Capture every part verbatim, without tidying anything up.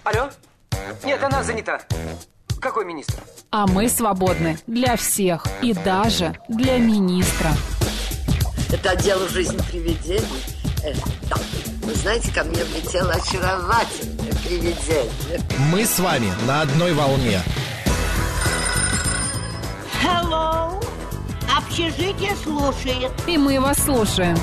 Алло? Нет, она занята. Какой министр? А мы свободны для всех и даже для министра. Это отдел «Жизнь привидений». Э, да. Вы знаете, ко мне влетело очаровательное привидение. Мы с вами на одной волне. Hello. Общежитие слушает. И мы вас слушаем.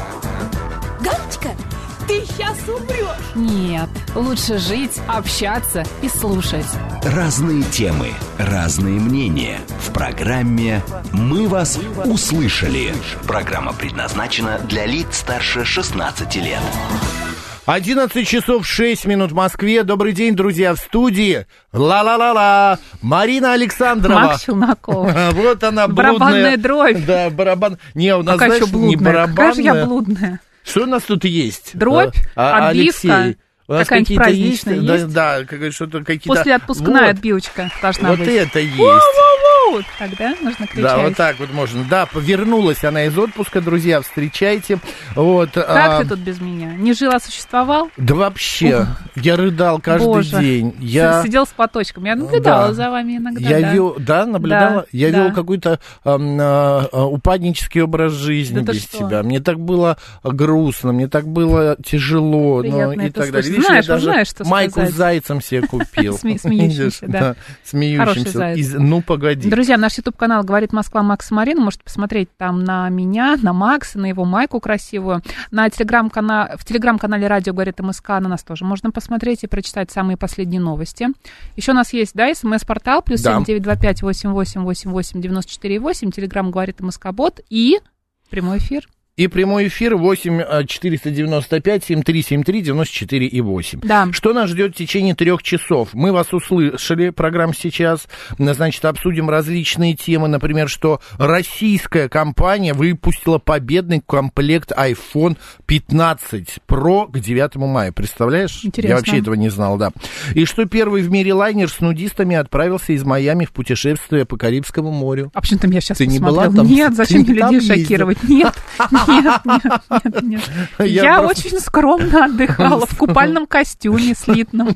Галочка, ты сейчас умрешь. Нет, лучше жить, общаться и слушать. Разные темы, разные мнения. В программе «Мы вас услышали». Программа предназначена для лиц старше шестнадцати лет. одиннадцать часов шесть минут в Москве. Добрый день, друзья, в студии. Ла-ла-ла-ла. Марина Александрова. Макс Челноков. Вот она, блудная. Барабанная дробь. Да, барабан. Не, у нас, Какая знаешь, еще блудная? не барабанная. Какая же я блудная? Что у нас тут есть? Дробь, а, отбивка. Алексей. У нас какая-нибудь какие-то есть? праздничная есть? Да, да, что-то какие-то... После отпускная вот. отбивочка должна вот быть. Вот это есть. Воу-воу-воу. Тогда нужно кричать. Да, вот так вот можно. Да, вернулась она из отпуска, друзья, встречайте. Вот, как а... ты тут без меня? Не жил, а существовал? Да вообще, Ух. я рыдал каждый Боже. день. Я... Сидел с платочком. Я наблюдала да. за вами иногда. Я да. вел, да, наблюдала. Да, я да. вел какой-то э, э, упаднический образ жизни да без что? тебя. Мне так было грустно, мне так было тяжело, ну, и так далее. Видишь, знаешь, я даже знаешь, что майку сказать. с зайцем себе купил. Смеющимся, да. Смеющимся. Ну, погоди. Друзья, наш YouTube-канал «Говорит Москва» Макс и Марина. Можете посмотреть там на меня, на Макса, на его майку красивую. На телеграм-канале, в телеграм-канале «Радио говорит МСК» на нас тоже можно посмотреть и прочитать самые последние новости. Еще у нас есть, да, смс-портал, плюс семь девять два пять восемь восемь восемь восемь девяносто четыре восемь, телеграм «Говорит МСК-бот» и прямой эфир. И прямой эфир восемь четыреста девяносто пять семь три семь три девяносто четыре и восемь. Да. Что нас ждет в течение трех часов? Мы вас услышали, программа сейчас. Значит, обсудим различные темы. Например, что российская компания выпустила победный комплект айфон пятнадцать про к девятому мая. Представляешь? Интересно. Я вообще этого не знал, да. И что первый в мире лайнер с нудистами отправился из Майами в путешествие по Карибскому морю. А почему ты меня сейчас Ты не посмотрел? была там? Нет, зачем Ты людей там шокировать? Нет. Нет, нет, нет, нет. Я, Я просто... очень скромно отдыхала в купальном костюме слитном.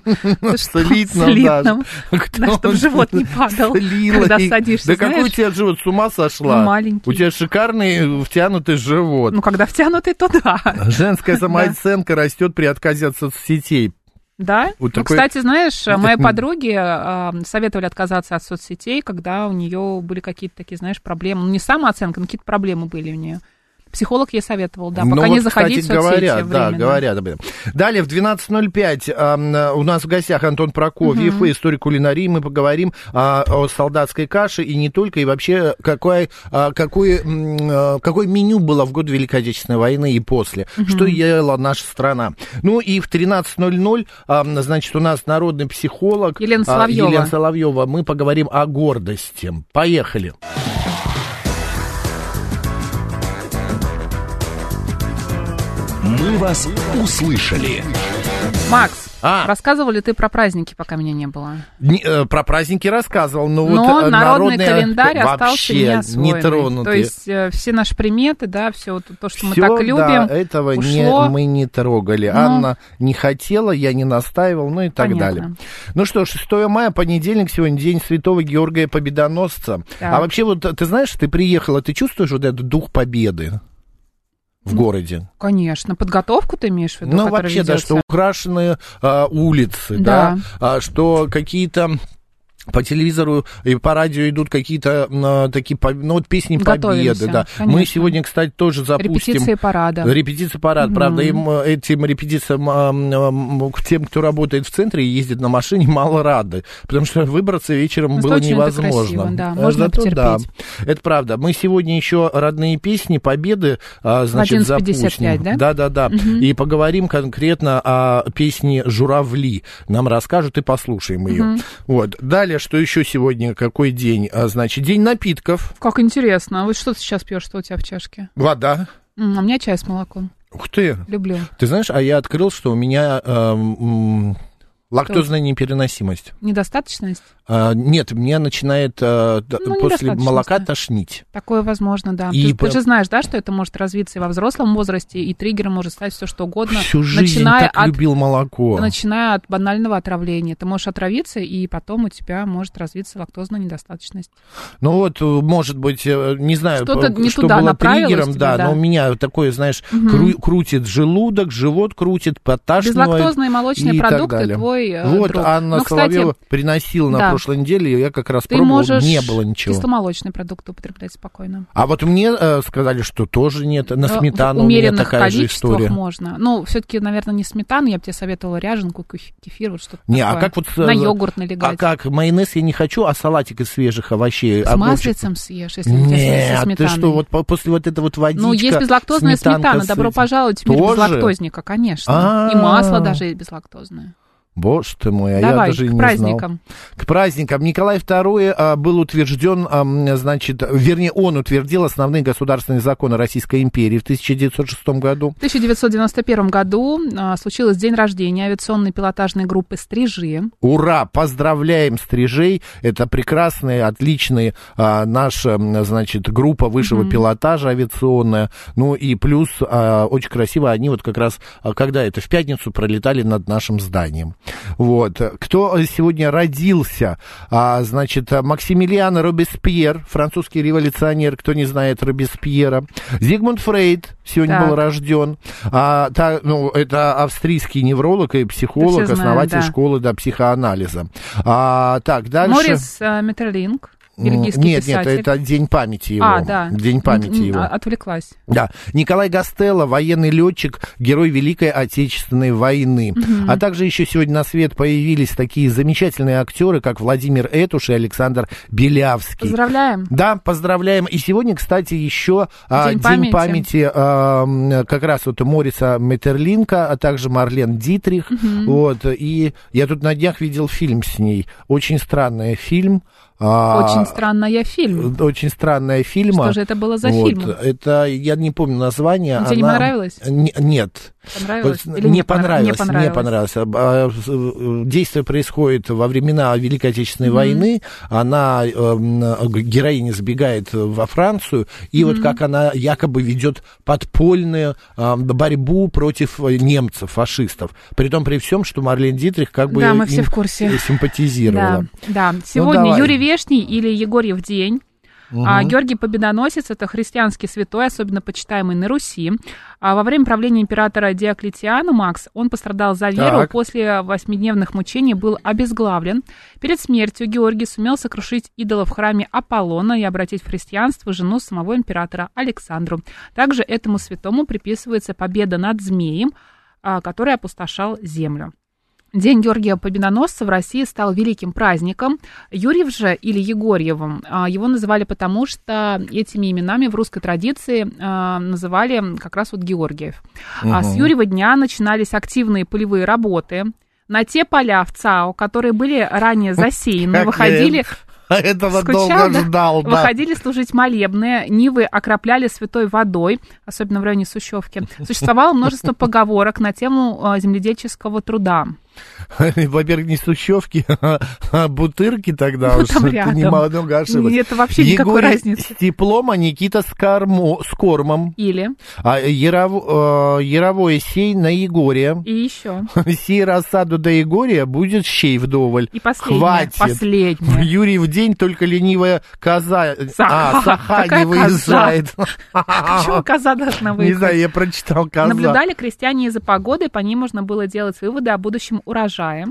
Слитном, да, чтобы живот не падал, слила когда и... садишься, Да знаешь? какой у тебя живот? С ума сошла? Ну, маленький. У тебя шикарный втянутый живот. Ну, когда втянутый, то да. Женская самооценка растет при отказе от соцсетей. Да? Вот ну, такой... кстати, знаешь, моей подруге э, советовали отказаться от соцсетей, когда у нее были какие-то такие, знаешь, проблемы. Ну, не самооценка, но какие-то проблемы были у нее. Психолог ей советовал, да, пока ну, не вот, заходить кстати, в соцсети. говорят, да, временно. говорят об этом. Далее в двенадцать ноль пять э, у нас в гостях Антон Прокофьев, uh-huh. историк кулинарии. Мы поговорим э, о солдатской каше и не только, и вообще какое, э, какое, э, какое меню было в год Великой Отечественной войны и после, uh-huh. что ела наша страна. Ну и в тринадцать ноль ноль, э, значит, у нас народный психолог Елена Соловьева. Э, Елена Соловьева. Мы поговорим о гордости. Поехали. Мы вас услышали. Макс, а. рассказывал ли ты про праздники, пока меня не было? Не, э, про праздники рассказывал, но, но вот народный народный календарь остался вообще неосвоенный. не тронутый. То есть э, все наши приметы, да, все то, что мы Всё, так любим, да, этого ушло. Не, мы не трогали. Но... Анна не хотела, я не настаивал, ну и так Понятно. далее. Ну что, шестого мая, понедельник, сегодня день Святого Георгия Победоносца. Так. А вообще, вот ты знаешь, ты приехала, ты чувствуешь вот этот дух победы в городе? Конечно. Подготовку ты имеешь в виду? Ну, вообще, ведется? да, что украшены а, улицы, да, да а, что какие-то... По телевизору и по радио идут какие-то а, такие, ну, вот песни победы, да. Конечно. Мы сегодня, кстати, тоже запустим... Репетиции парада. Репетиции парада, угу. Правда, им, этим репетициям, а, тем, кто работает в центре и ездит на машине, мало рады, потому что выбраться вечером Просто было очень невозможно. Это красиво, да, можно Зато, потерпеть. Да, это правда. Мы сегодня еще родные песни победы, а, значит, запустим. да? Да, да, да. Угу. И поговорим конкретно о песне «Журавли». Нам расскажут и послушаем ее. Угу. Вот. Далее, что еще сегодня, какой день? А, значит, день напитков. Как интересно. Вот что ты сейчас пьешь, что у тебя в чашке? Вода. М, а у меня чай с молоком. Ух ты. Люблю. Ты знаешь, а я открыл, что у меня... Э, м, Лактозная непереносимость. Недостаточность? А, нет, мне начинает а, ну, после молока тошнить. Такое возможно, да. И ты, по... ты же знаешь, да, что это может развиться и во взрослом возрасте, и триггером может стать все что угодно. Всю жизнь начиная так от, любил молоко. Начиная от банального отравления. Ты можешь отравиться, и потом у тебя может развиться лактозная недостаточность. Ну вот, может быть, не знаю, Что-то не что туда было триггером, тебя, да, да, но у меня такое, знаешь, угу. кру- крутит желудок, живот крутит, подташнивает. Безлактозные молочные продукты твой Вот друг. Анна ну, Соловьева кстати, приносила на да. прошлой неделе, я как раз ты пробовал, можешь не было ничего. кисломолочные продукты употреблять спокойно. А вот мне э, сказали, что тоже нет, на сметану в у меня умеренных такая же история. можно. Ну, все-таки, наверное, не сметану, я бы тебе советовала ряженку, кефир, вот что-то не, такое. А как вот, на йогурт налегать. А как, майонез я не хочу, а салатик из свежих овощей. С огурчик. маслицем съешь, если у тебя Нет, со сметаной. ты что, вот после вот этого вот водичка, ну, есть безлактозная сметана, добро этим. пожаловать в мир Тоже? безлактозника, конечно. А-а-а. И масло даже есть безлактозное. Боже ты мой, а Давай, я даже к не праздникам. знал. К праздникам. Николай второй а, был утвержден, а, значит, вернее, он утвердил основные государственные законы Российской империи в тысяча девятьсот шестом году. В тысяча девятьсот девяносто первом году а, случилось день рождения авиационной пилотажной группы «Стрижи». Ура! Поздравляем «Стрижей». Это прекрасная, отличная а, наша, значит, группа высшего mm-hmm. пилотажа авиационная. Ну и плюс а, очень красиво они вот как раз, а, когда это в пятницу, пролетали над нашим зданием. Вот. Кто сегодня родился? А, значит, Максимилиан Робеспьер, французский революционер, кто не знает Робеспьера. Зигмунд Фрейд сегодня так. был рожден. А, та, ну, это австрийский невролог и психолог, основатель знаем, да. школы да, психоанализа. А, так, дальше. Морис э, Метерлинг. Бельгийский нет, писатель. нет, это день памяти его. А, да. День памяти Н- его. Отвлеклась. Да. Николай Гастелло, военный летчик, герой Великой Отечественной войны. Угу. А также еще сегодня на свет появились такие замечательные актеры, как Владимир Этуш и Александр Белявский. Поздравляем. Да, поздравляем. И сегодня, кстати, еще День, день памяти, памяти а, как раз вот Мориса Метерлинка, а также Марлен Дитрих. Угу. Вот. И я тут на днях видел фильм с ней. Очень странный фильм. Очень странная фильм. Очень странная фильм. Что же это было за вот. фильм? Это, я не помню название. Тебе она... не понравилось? Не, нет. Понравилось? Вот, Или не, не понравилось, не понравилось? Не понравилось. Действие происходит во времена Великой Отечественной mm-hmm. войны. Она, героиня, сбегает во Францию, и mm-hmm. вот как она якобы ведет подпольную борьбу против немцев, фашистов. При том, при всем, что Марлен Дитрих как бы да, мы все в курсе. симпатизировала. Да, да. Сегодня ну, Юрий Вешний или Егорьев день. Угу. А, Георгий Победоносец – это христианский святой, особенно почитаемый на Руси. А во время правления императора Диоклетиана, Макс, он пострадал за веру, так. после восьмидневных мучений был обезглавлен. Перед смертью Георгий сумел сокрушить идола в храме Аполлона и обратить в христианство жену самого императора Александру. Также этому святому приписывается победа над змеем, а, который опустошал землю. День Георгия Победоносца в России стал великим праздником. Юрьев же, или Егорьевым, его называли потому, что этими именами в русской традиции называли как раз вот Георгиев. Угу. С Юрьева дня начинались активные полевые работы. На те поля в ЦАО, которые были ранее засеяны, выходили... Этого Скучал, долго да? ждал, да. Выходили служить молебные, нивы окропляли святой водой, особенно в районе Сущевки. Существовало множество поговорок на тему земледельческого труда. Во-первых, не Сущевки, а Бутырки тогда ну, уж. Ты немного ошиблась. Это вообще никакой Егорий разницы. с теплом, а Никита с, кормо, с кормом. Или? А Яров, э, Яровое сей на Егория. И еще. Сей рассаду до Егория будет щей вдоволь. И последнее. Хватит. Последнее. Юрий в день только ленивая коза. Саха. А, Саха Какая не выезжает. Почему коза должна выехать? Не знаю, я прочитал коза. Наблюдали крестьяне из-за погоды, по ней можно было делать выводы о будущем урожае.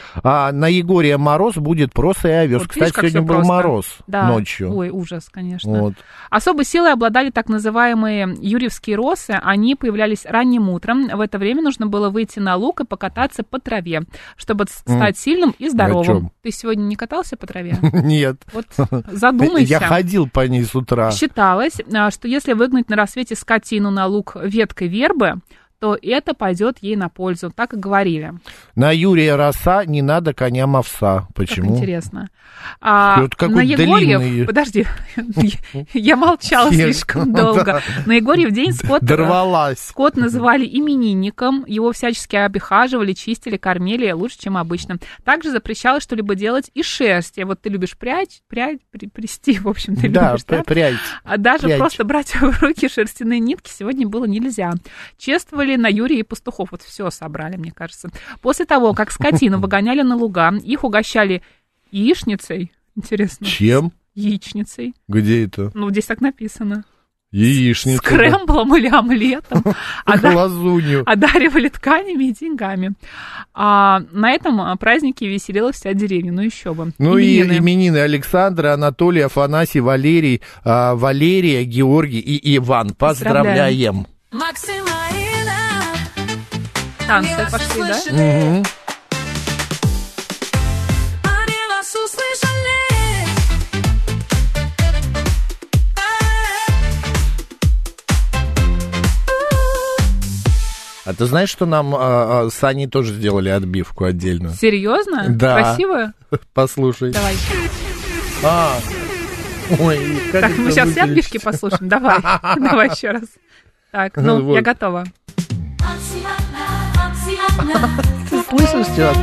А на Егория мороз будет проса и овес. Вот, Кстати, видишь, сегодня был просто. мороз да. ночью. Ой, ужас, конечно. Вот. Особой силой обладали так называемые юрьевские росы. Они появлялись ранним утром. В это время нужно было выйти на луг и покататься по траве, чтобы стать сильным и здоровым. Ты сегодня не катался по траве? Нет. Вот задумайся. Я ходил по ней с утра. Считалось, что если выгнать на рассвете скотину на луг веткой вербы, то что это пойдет ей на пользу. Так и говорили. На Юрия Роса не надо коням овса. Почему? Как интересно. А, вот на Егорьев... длинный... Подожди, я молчала слишком долго. На Егорьев день скот... Дорвалась. Скот называли именинником, его всячески обихаживали, чистили, кормили лучше, чем обычно. Также запрещалось что-либо делать из шерсти. Вот ты любишь прядь, прядь, прясть, в общем, ты да, любишь, да? прядь. А даже прядь. Просто брать в руки шерстяные нитки сегодня было нельзя. Чествовали на Юрия и пастухов. Вот все собрали, мне кажется. После того, как скотину выгоняли на луга, их угощали яичницей. Интересно. Чем? Яичницей. Где это? Ну, здесь так написано. Яичница. С крэмблом или омлетом. Лазунью. Одаривали тканями и деньгами. А на этом празднике веселилась вся деревня. Ну, еще бы. Ну именины. и именины Александра, Анатолий, Афанасий, Валерий, а, Валерия, Георгий и Иван. Поздравляем. Танцы пошли, да? Угу. А ты знаешь, что нам а, с Аней тоже сделали отбивку отдельную? Серьезно? Да. Красивая? Послушай. Давай. А, ой, как так, мы сейчас все отбивки послушаем. Давай, давай еще раз. Так, ну, вот. Я готова. Ты слышишь сейчас?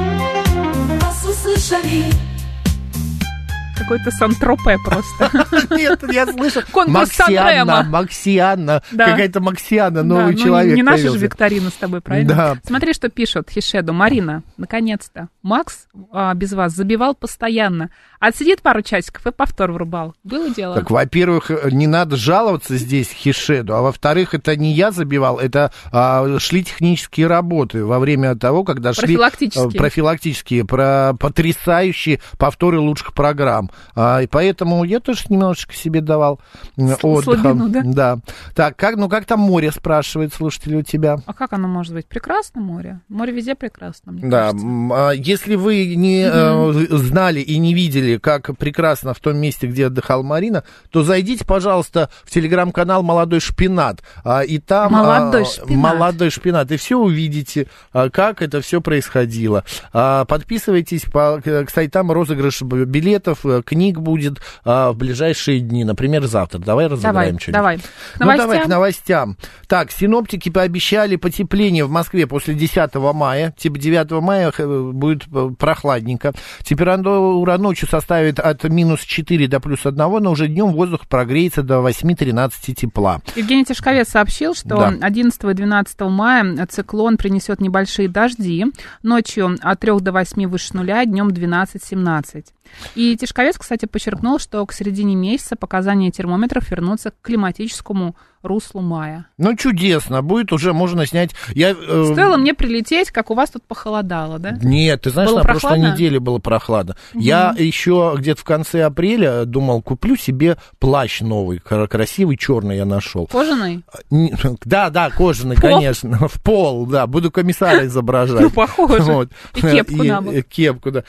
Какой-то Сан-Тропе просто. Нет, я слышу. Конкурс Сан-Ремо. Максианна, да. Какая-то Максианна, новый да, человек. Ну, не наша появился. же викторина с тобой, правильно? Да. Смотри, что пишут Хишеду. Марина, наконец-то. Макс а, без вас забивал постоянно. Отсидит пару часиков и повтор врубал. Было дело? Так, во-первых, не надо жаловаться здесь Хишеду, а во-вторых, это не я забивал, это а, шли технические работы во время того, когда шли... Профилактические. Профилактические, про потрясающие повторы лучших программ. А, и поэтому я тоже немножечко себе давал отдыха. Слабину, да? Да. Так, как, ну как там море, спрашивает слушатель у тебя? А как оно может быть? Прекрасно море. Море везде прекрасно, мне да. кажется. Если вы не mm-hmm. э, знали и не видели, как прекрасно в том месте, где отдыхала Марина, то зайдите, пожалуйста, в телеграм-канал «Молодой шпинат». А, и там «Молодой а, шпинат». «Молодой шпинат». И все увидите, а, как это все происходило. А, подписывайтесь. По, кстати, там розыгрыш билетов, книг будет а, в ближайшие дни. Например, завтра. Давай разыграем что-нибудь. Давай, Ну, давай к новостям. Так, синоптики пообещали потепление в Москве после десятого мая. Типа девятого мая будет прохладненько. Температура ночью составит от минус четыре до плюс одного, но уже днем воздух прогреется до восемь-тринадцать тепла. Евгений Тишковец сообщил, что да. одиннадцатого и двенадцатого мая циклон принесет небольшие дожди. Ночью от трёх до восьми выше нуля, днем двенадцать-семнадцать. И Тишковец, кстати, подчеркнул, что к середине месяца показания термометров вернутся к климатическому руслу мая. Ну, чудесно. Будет уже, можно снять... Я, э... Стоило мне прилететь, как у вас тут похолодало, да? Нет, ты знаешь, было на прохладно? прошлой неделе было прохладно. Угу. Я еще где-то в конце апреля думал, куплю себе плащ новый, красивый, черный я нашел. Кожаный? Да, да, кожаный, конечно. В пол, да. Буду комиссара изображать. Ну, похоже. И кепку на бок. Кепку, да.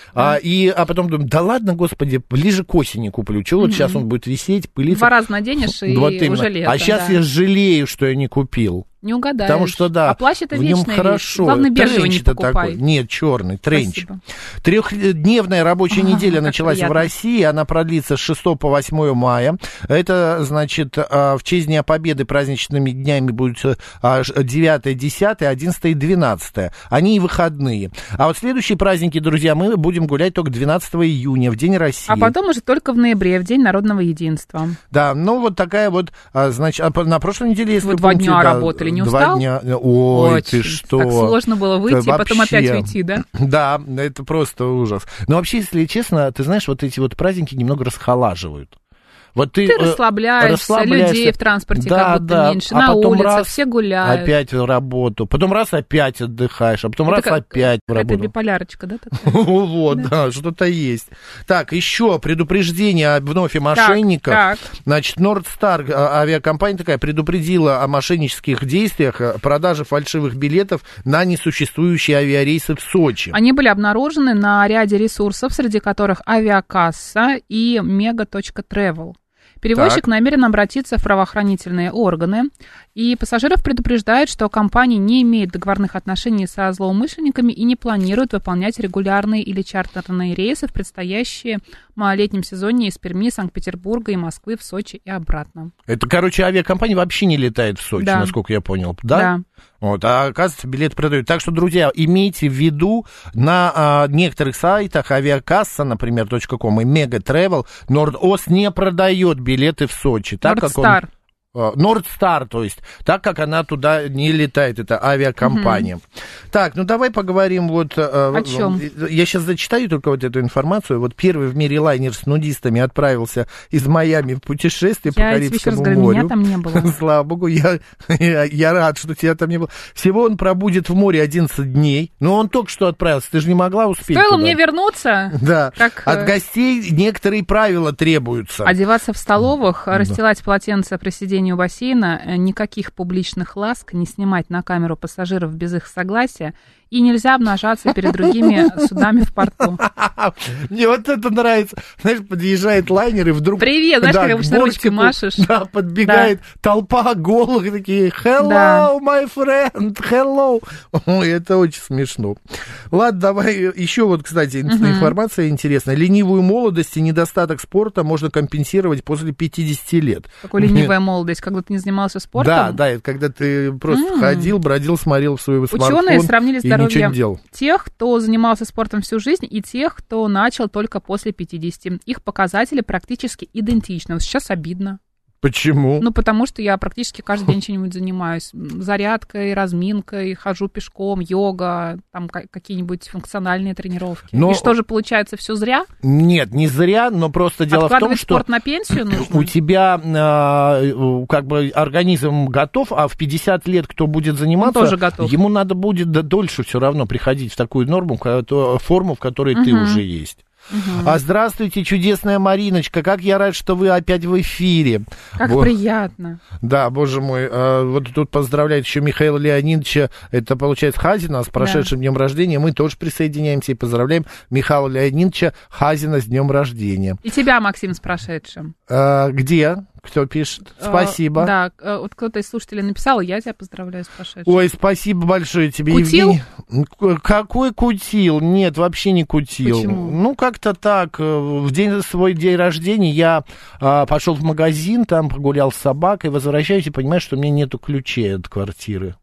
А потом думаю, да ладно, господи, ближе к осени куплю. Чего вот сейчас он будет висеть, пылиться. Два раза наденешь, и уже лето. А сейчас я жалею, что я не купил. Не угадаешь. Потому что, да, а плащ это в нем вечная хорошо. Вещь. Главное, бежевый не покупай. Такой. Нет, черный, тренч. Спасибо. Трехдневная рабочая О, неделя началась приятно. в России. Она продлится с шестого по восьмое мая. Это, значит, в честь Дня Победы праздничными днями будут девятое, десятое, одиннадцатое и двенадцатое. Они и выходные. А вот следующие праздники, друзья, мы будем гулять только двенадцатого июня, в День России. А потом уже только в ноябре, в День народного единства. Да, ну вот такая вот, значит, на прошлой неделе, если вы вы два помните, дня да, работали, не два устал? Дня... Ой, Очень. ты что? Так сложно было выйти, это и потом вообще... опять уйти, да? Да, это просто ужас. Но вообще, если честно, ты знаешь, вот эти вот праздники немного расхолаживают. Вот ты, ты расслабляешься, расслабляешься, людей в транспорте да, как будто да. меньше, а на потом улице раз все гуляют. Опять в работу, потом раз опять отдыхаешь, а потом это раз как, опять в работу. Это биполярочка, да? Такая? Вот, да, что-то есть. Так, еще предупреждение вновь о мошенниках. Так, так. Значит, Нордстар, авиакомпания такая, предупредила о мошеннических действиях, продаже фальшивых билетов на несуществующие авиарейсы в Сочи. Они были обнаружены на ряде ресурсов, среди которых Авиакасса и Мега.Travel. Перевозчик Так. намерен обратиться в правоохранительные органы, и пассажиров предупреждает, что компания не имеет договорных отношений со злоумышленниками и не планирует выполнять регулярные или чартерные рейсы в предстоящие летнем сезоне из Перми, Санкт-Петербурга и Москвы в Сочи и обратно. Это, короче, авиакомпания вообще не летает в Сочи, Да. насколько я понял, да? Да. Вот, а оказывается, билеты продают. Так что, друзья, имейте в виду, на а, некоторых сайтах авиакасса, например, .com и Мегатревел, Норд-Ост не продает билеты в Сочи. Так как он... Нордстар. Нордстар, то есть, так как она туда не летает, это авиакомпания. Угу. Так, ну давай поговорим вот... О чем? Я сейчас зачитаю только вот эту информацию. Вот первый в мире лайнер с нудистами отправился из Майами в путешествие я по Карибскому говорю, морю. Меня там не было. Слава богу, я, я, я рад, что тебя там не было. Всего он пробудет в море одиннадцать дней. Но он только что отправился, ты же не могла успеть Стоило туда. мне вернуться? Да. Как... От гостей некоторые правила требуются. Одеваться в столовых, расстилать полотенце при сидении у бассейна, никаких публичных ласк, не снимать на камеру пассажиров без их согласия, и нельзя обнажаться перед другими судами в порту. Мне вот это нравится. Знаешь, подъезжает лайнер, и вдруг... Привет, знаешь, да, как обычно ручкой машешь. Да, подбегает да. толпа голых, такие, hello, да. my friend, hello. Ой, это очень смешно. Ладно, давай еще вот, кстати, угу. информация интересная. Ленивую молодость и недостаток спорта можно компенсировать после пятидесяти лет. Какой ленивая молодость? Когда ты не занимался спортом? Да, да, это когда ты просто м-м. ходил, бродил, смотрел в свой смартфон. Ученые сравнили здоровье тех, кто занимался спортом всю жизнь, и тех, кто начал только после пятидесяти. Их показатели практически идентичны. Вот сейчас обидно. Почему? Ну, потому что я практически каждый день чем-нибудь занимаюсь. Зарядкой, разминкой, хожу пешком, йога, там какие-нибудь функциональные тренировки. Но... И что же, получается, все зря? Нет, не зря, но просто дело в том, что... спорт на пенсию нужно? У тебя э, как бы организм готов, а в пятьдесят лет кто будет заниматься, Он тоже готов. Ему надо будет дольше все равно приходить в такую норму, форму, в которой угу. ты уже есть. Угу. А здравствуйте, чудесная Мариночка, как я рад, что вы опять в эфире. Как вот. Приятно. Да, боже мой, а, вот тут поздравляет еще Михаила Леонидовича, это получается Хазина с прошедшим да. днем рождения, мы тоже присоединяемся и поздравляем Михаила Леонидовича Хазина с днем рождения. И тебя, Максим, с прошедшим. А, где? Кто пишет? Спасибо. А, да, вот кто-то из слушателей написал, я тебя поздравляю с прошедшим. Ой, спасибо большое тебе, Кутил? Евгений. Какой кутил? Нет, вообще не кутил. Почему? Ну, как-то так. В день свой день рождения я а, пошел в магазин, там погулял с собакой, возвращаюсь и понимаю, что у меня нету ключей от квартиры.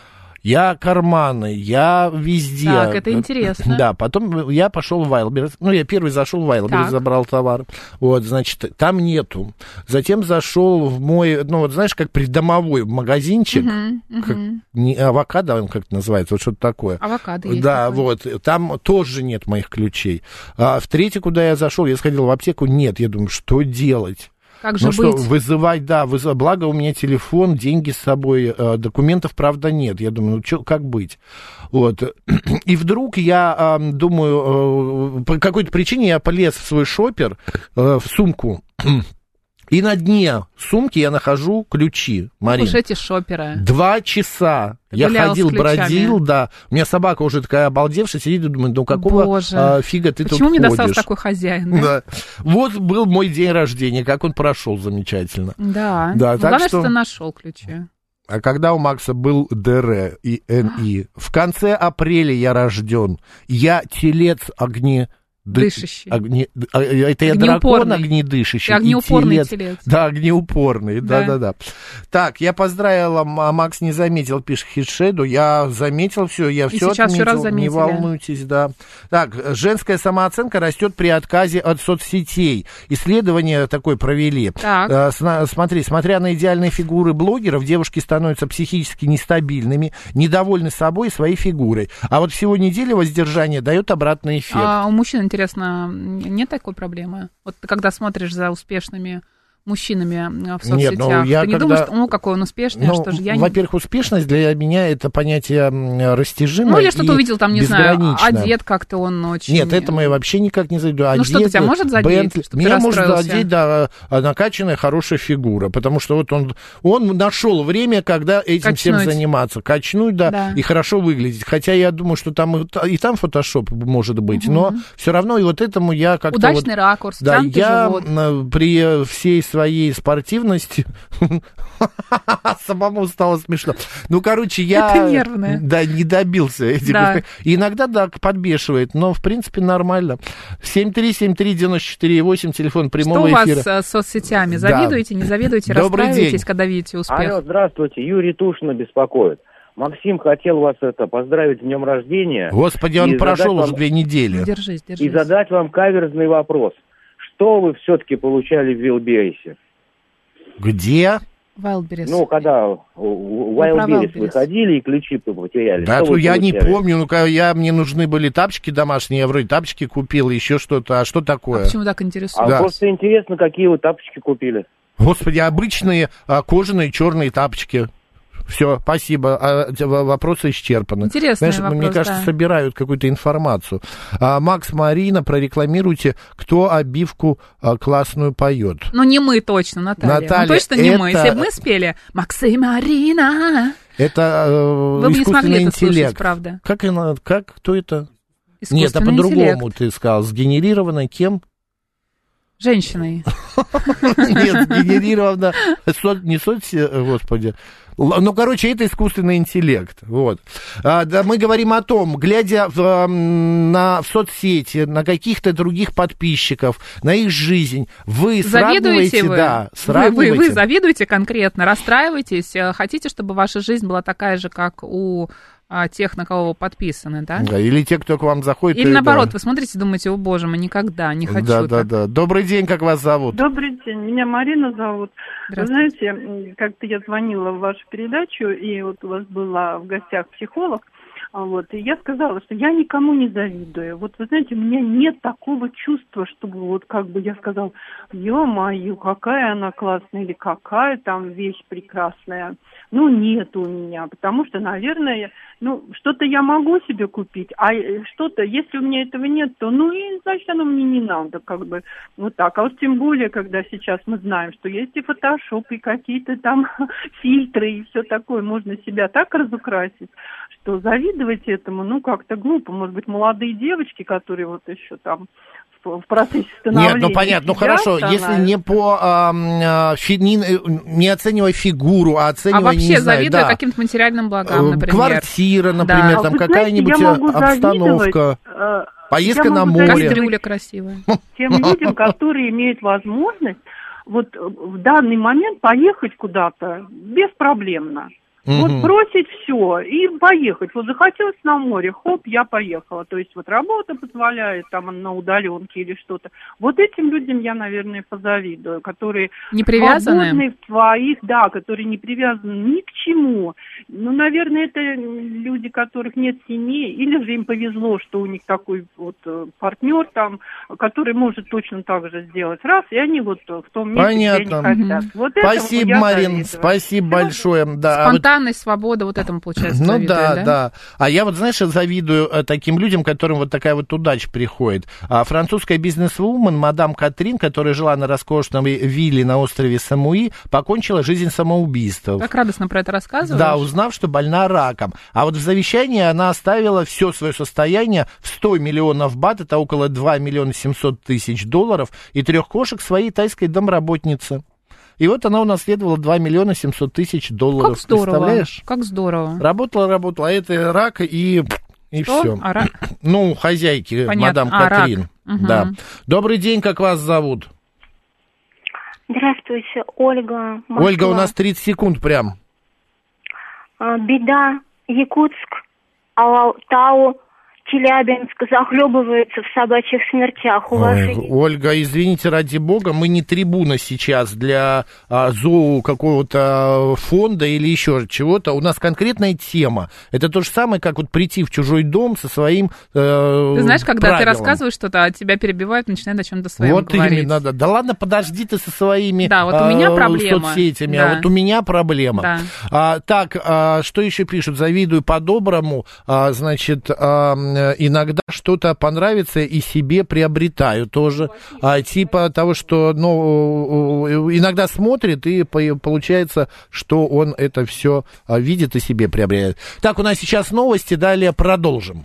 Я карманы, я везде. Так, это интересно. Да, потом я пошел в Wildberries. Ну, я первый зашел в Wildberries, забрал товар. Вот, значит, там нету. Затем зашел в мой, ну, вот знаешь, как придомовой магазинчик. Uh-huh, uh-huh. Как, не, авокадо, он как-то называется, вот что-то такое. Авокадо есть. Да, такое. Вот, там тоже нет моих ключей. А в третий, куда я зашел, я сходил в аптеку, нет. Я думаю, что делать? Как же ну быть? Что, вызывать, да, вызывать. Благо у меня телефон, деньги с собой, э, документов, правда, нет. Я думаю, ну, чё, как быть? Вот. И вдруг я э, думаю, э, по какой-то причине я полез в свой шопер, э, в сумку, и на дне сумки я нахожу ключи, Марин. Уж эти шоперы. Два часа. Ты я ходил, бродил, да. У меня собака уже такая обалдевшая, сидит и думает, ну какого а, фига ты Почему тут мне ходишь? достался такой хозяин? Да? Да. Вот был мой день рождения, как он прошел замечательно. Да, да ну, так главное, что... что ты нашел ключи. А когда у Макса был ДР и НИ? В конце апреля я рожден. Я телец огне... Дышащий. Огне... Это я дракон огнедышащий. Огнеупорный телец. телец. Да, огнеупорный, да-да-да. Так, я поздравила, а Макс не заметил, пишет Хитшеду. Я заметил все, я все сейчас еще раз заметили. Не волнуйтесь, да. Так, женская самооценка растет при отказе от соцсетей. Исследование такое провели. Так. Смотри, смотря на идеальные фигуры блогеров, девушки становятся психически нестабильными, недовольны собой и своей фигурой. А вот всего неделя воздержания дает обратный эффект. А у мужчин, интересно, нет такой проблемы? Вот ты когда смотришь за успешными мужчинами в соцсетях, Нет, ну, я ты не когда... думаешь, что, ну, какой он успешный, ну, что же я не... Во-первых, успешность для меня это понятие растяжимое. Ну, или что-то увидел там, не знаю, одет как-то он очень... Нет, это мы вообще никак не зайду. Ну, что-то тебя может задеть, Бентли... чтобы Меня ты может расстроился? задеть, да, накачанная хорошая фигура, потому что вот он, он нашел время, когда этим Качнуть. всем заниматься. Качнуть, да, да, и хорошо выглядеть. Хотя я думаю, что там и, и там фотошоп может быть, угу. но все равно и вот этому я как-то... Удачный вот, ракурс, да, там я живот. при всей своей спортивности. Самому стало смешно. Ну, короче, я... Это нервное. Да, не добился этих. Да. Иногда, да, подбешивает, но, в принципе, нормально. семь три семь три девяносто четыре восемь, телефон прямого эфира. Что эфира. у вас с соцсетями? Завидуете, да. не завидуете, Добрый расстраиваетесь, день. когда видите успех? Алло, здравствуйте, Юрий Тушина беспокоит. Максим хотел вас это поздравить с днем рождения. Господи, он прошел уже вам... две недели. Держись, держись. И задать вам каверзный вопрос. Что вы все-таки получали в Вилберрисе? Где? Wildberries. Ну, когда в Wildberries выходили и ключи потеряли. Да, то я не помню, ну, я, мне нужны были тапочки домашние, я вроде тапочки купил, еще что-то, а что такое? А почему так интересует? А да. просто интересно, какие вы тапочки купили. Господи, обычные а, кожаные черные тапочки. Все, спасибо. А, вопросы исчерпаны. Интересный Знаешь, вопрос, мне кажется, да. собирают какую-то информацию. А, Макс, Марина, прорекламируйте, кто обивку а, классную поет. Ну, не мы точно, Наталья. Наталья, ну, точно не это... мы. Если бы мы спели «Макс и Марина». Это э, Вы бы не смогли интеллект. это слушать, правда. Как, как, кто это? Нет, а Искусственный по-другому интеллект. ты сказал. Сгенерировано кем? Женщиной. Нет, сгенерировано... Не соцсети, господи. Ну, короче, это искусственный интеллект. Вот. А, да, мы говорим о том, глядя в, на, в соцсети, на каких-то других подписчиков, на их жизнь, вы Завидуете сравниваете... вы? Да, Вы, сравниваете. вы, вы завидуете конкретно, расстраиваетесь, хотите, чтобы ваша жизнь была такая же, как у а, тех, на кого вы подписаны, да? Да, или те, кто к вам заходит. Или и, наоборот, да. вы смотрите, думаете, о боже мой, никогда не хочу Да, так. да, да. Добрый день, как вас зовут? Добрый день, меня Марина зовут. Вы Здравствуйте. знаете, как-то я звонила в вашу передачу, и вот у вас была в гостях психолог, вот, и я сказала, что я никому не завидую. Вот, вы знаете, у меня нет такого чувства, чтобы вот как бы я сказала, ё-моё, какая она классная, или какая там вещь прекрасная. Ну, нет у меня, потому что, наверное, ну, что-то я могу себе купить, а что-то, если у меня этого нет, то, ну, и, значит, оно мне не надо, как бы, вот так. А вот тем более, когда сейчас мы знаем, что есть и фотошоп, и какие-то там фильтры, и все такое, можно себя так разукрасить, что завидовать этому, ну, как-то глупо. Может быть, молодые девочки, которые вот еще там в процессе становления. Нет, ну понятно, ну хорошо, становятся. если не по а, фи, не, не оценивая фигуру, а оценивая, А вообще не знаю, завидуя да, каким-то материальным благам, например. квартира, например, Да. там А вы какая-нибудь знаете, я могу обстановка, э, поездка я на могу море. завидовать Кастрюля красивая. тем людям, которые имеют возможность вот в данный момент поехать куда-то беспроблемно. Вот Мгм. бросить все и поехать. Вот захотелось на море, хоп, я поехала. То есть вот работа позволяет, там на удаленке или что-то. Вот этим людям я, наверное, позавидую, которые Не привязаны? свободны в своих, да, которые не привязаны ни к чему. Ну, наверное, это люди, которых нет семьи, или же им повезло, что у них такой вот партнер там, который может точно так же сделать раз, и они вот в том месте, Понятно. где они хотят. Вот этому Спасибо, я Марин, завидую. спасибо большое. Да, а вот- Спонтанность, свобода, вот этому, получается, Ну завидует, да, да? да. А я вот, знаешь, завидую э, таким людям, которым вот такая вот удача приходит. А французская бизнесвумен мадам Катрин, которая жила на роскошном вилле на острове Самуи, покончила жизнь самоубийством. Как радостно про это рассказываешь. Да, узнав, что больна раком. А вот в завещании она оставила все свое состояние в сто миллионов бат, это около два миллиона семьсот тысяч долларов, и трех кошек своей тайской домработнице. И вот она унаследовала два миллиона семьсот тысяч долларов. Как здорово, Представляешь? как здорово. Работала, работала, а это рак и, и Что? все. А рак? Ну, хозяйки, Понятно. мадам А, Катрин. рак. Угу. Да. Добрый день, как вас зовут? Здравствуйте, Ольга. Москва. Ольга, у нас тридцать секунд прям. А, Беда. Якутск, Алатау, Челябинск захлебывается в собачьих смертях. У вас Ой, же- Ольга, извините, ради бога, мы не трибуна сейчас для а, зоо какого-то фонда или еще чего-то. У нас конкретная тема. Это то же самое, как вот прийти в чужой дом со своим э, Ты знаешь, когда правилом. ты рассказываешь что-то, а тебя перебивают, начинают о чем-то своем Вот говорить. именно, да. Да ладно, подожди ты со своими Да, вот у меня а, проблема. соцсетями, Да. а вот у меня проблема. Да. А, так, а, что еще пишут? Завидую по-доброму, а, значит, а, иногда что-то понравится и себе приобретаю тоже. А, типа того, что, ну, иногда смотрит и по- получается, что он это все видит и себе приобретает. Так, у нас сейчас новости, далее продолжим.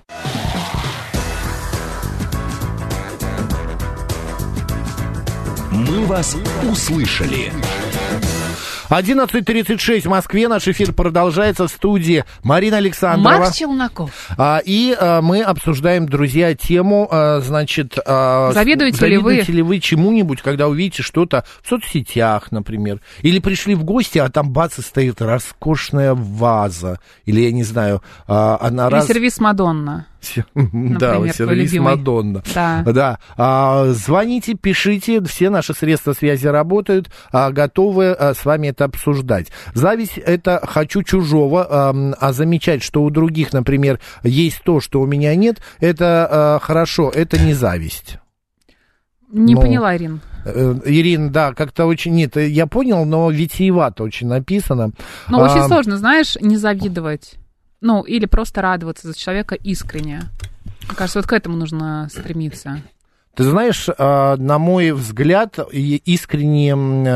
Мы вас услышали. одиннадцать тридцать шесть в Москве. Наш эфир продолжается, в студии Марина Александрова. Макс Челноков. А, и а, мы обсуждаем, друзья, тему, а, значит... А, завидуете, завидуете ли ли вы чему-нибудь, когда увидите что-то в соцсетях, например, или пришли в гости, а там, бац, и стоит роскошная ваза, или, я не знаю, а, она или раз... сервис Мадонна. Да, вот сервис Мадонна. Да. Да. А, звоните, пишите, все наши средства связи работают, а, готовы а, с вами это обсуждать. Зависть — это хочу чужого, а, а замечать, что у других, например, есть то, что у меня нет, это а, хорошо, это не зависть. Не но... поняла, Ирина. Ирина, да, как-то очень... Нет, я понял, но витиевато очень написано. Ну, а... очень сложно, знаешь, не завидовать. Ну, или просто радоваться за человека искренне. Мне кажется, вот к этому нужно стремиться. Ты знаешь, на мой взгляд, искренне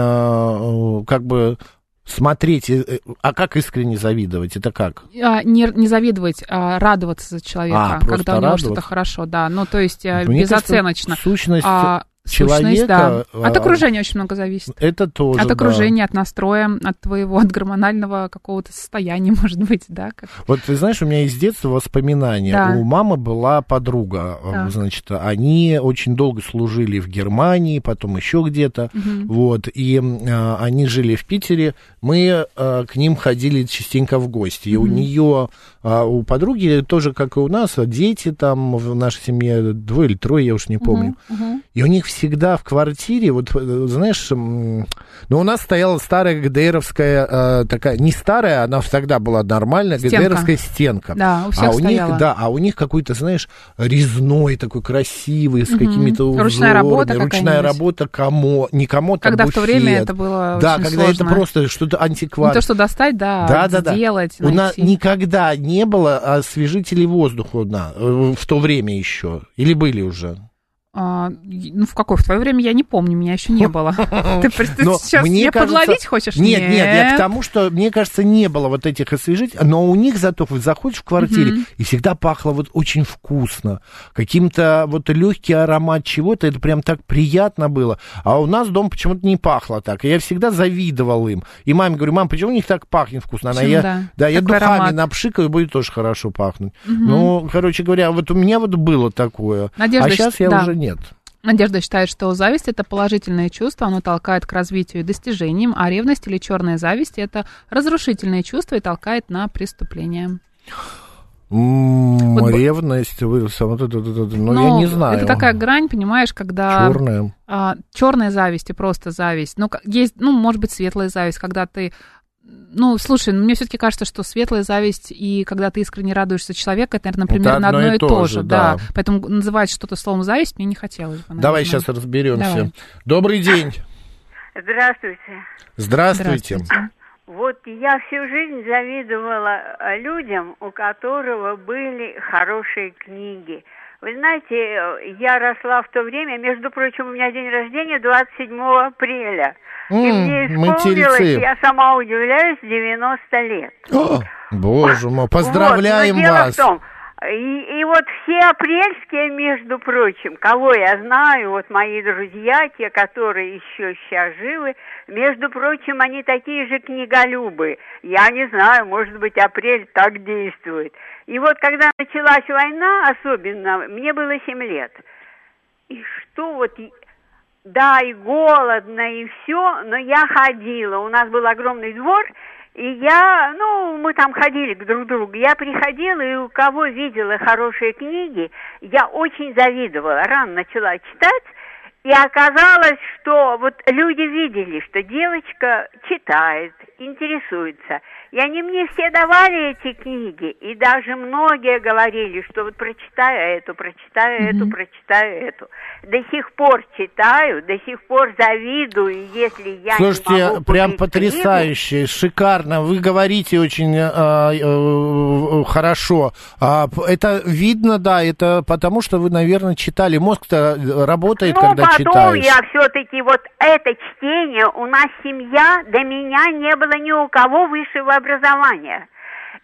как бы смотреть... А как искренне завидовать? Это как? Не, не завидовать, а радоваться за человека, а, когда у него что-то хорошо. Да, ну, то есть Мне безоценочно. Кажется, сущность... А... человека... Да. От окружения очень много зависит. Это тоже, От окружения, да. От настроя, от твоего, от гормонального какого-то состояния, может быть, да? Как... Вот, ты знаешь, у меня есть с детства воспоминания. Да. У мамы была подруга, так. Значит, они очень долго служили в Германии, потом еще где-то, угу. Вот, и а, они жили в Питере, мы а, к ним ходили частенько в гости, и угу. у нее, а, у подруги тоже, как и у нас, дети там в нашей семье, двое или трое, я уж не помню, угу. Угу. И у них всегда в квартире, вот, знаешь, ну, у нас стояла старая ГДРовская, э, такая, не старая, она всегда была нормальная, стенка. ГДРовская стенка. Да, у всех а у стояла. них, да, а у них какой-то, знаешь, резной такой красивый, с угу. какими-то узорами. Ручная работа Ручная работа, комо, не комод, а когда буфет. В то время это было да, очень когда сложно. Это просто что-то антикварное. Не то, что достать, да, да, да, сделать, да. У нас никогда не было освежителей воздуха да, в то время еще. Или были уже? А, ну, в какое? В твое время я не помню, меня еще не было. Ты сейчас меня подловить хочешь? Нет, нет, я к тому, что, мне кажется, не было вот этих освежителей, но у них зато заходишь в квартире, и всегда пахло вот очень вкусно, каким-то вот легкий аромат чего-то, это прям так приятно было, а у нас дома почему-то не пахло так, и я всегда завидовал им, и маме говорю, мам, почему у них так пахнет вкусно? Она, я, да, я духами напшикаю, будет тоже хорошо пахнуть. Ну, короче говоря, вот у меня вот было такое, а сейчас я уже не. Нет. Надежда считает, что зависть – это положительное чувство, оно толкает к развитию и достижениям, а ревность или черная зависть – это разрушительное чувство и толкает на преступление. Mm, вот, ревность, вы, вот это, это, это, ну, я не знаю. Это такая грань, понимаешь, когда... Черная. А, черная зависть и просто зависть. Ну, есть, ну, может быть, светлая зависть, когда ты... Ну, слушай, мне все-таки кажется, что светлая зависть и когда ты искренне радуешься человеку, это, наверное, примерно одно, одно и то же. Да. Да. Поэтому называть что-то словом зависть мне не хотелось бы. Наверное. Давай сейчас разберемся. Давай. Добрый день. Здравствуйте. Здравствуйте. Здравствуйте. Вот я всю жизнь завидовала людям, у которых были хорошие книги. Вы знаете, я росла в то время, между прочим, у меня день рождения двадцать седьмого апреля. Mm, и мне исполнилось, я сама удивляюсь, девяносто лет. О, боже мой, поздравляем вот, вас. Дело в том, и, и вот все апрельские, между прочим, кого я знаю, вот мои друзья, те, которые еще сейчас живы, между прочим, они такие же книголюбы. Я не знаю, может быть, апрель так действует. И вот когда началась война, особенно, мне было семь лет. И что вот... Да, и голодно, и все, но я ходила. У нас был огромный двор, и я, ну, мы там ходили к друг другу. Я приходила, и у кого видела хорошие книги, я очень завидовала. Рано начала читать, и оказалось, что вот люди видели, что девочка читает, интересуется. И они мне все давали эти книги, и даже многие говорили, что вот прочитаю эту, прочитаю mm-hmm. эту, прочитаю эту. До сих пор читаю, до сих пор завидую, если я Слушайте, не могу прям купить потрясающе, книгу. Шикарно. Вы говорите очень э, э, хорошо. А, это видно, да, это потому, что вы, наверное, читали. Мозг-то работает, ну, когда читаешь. Ну, потом я все-таки вот это чтение, у нас семья, до меня не было ни у кого высшего образования.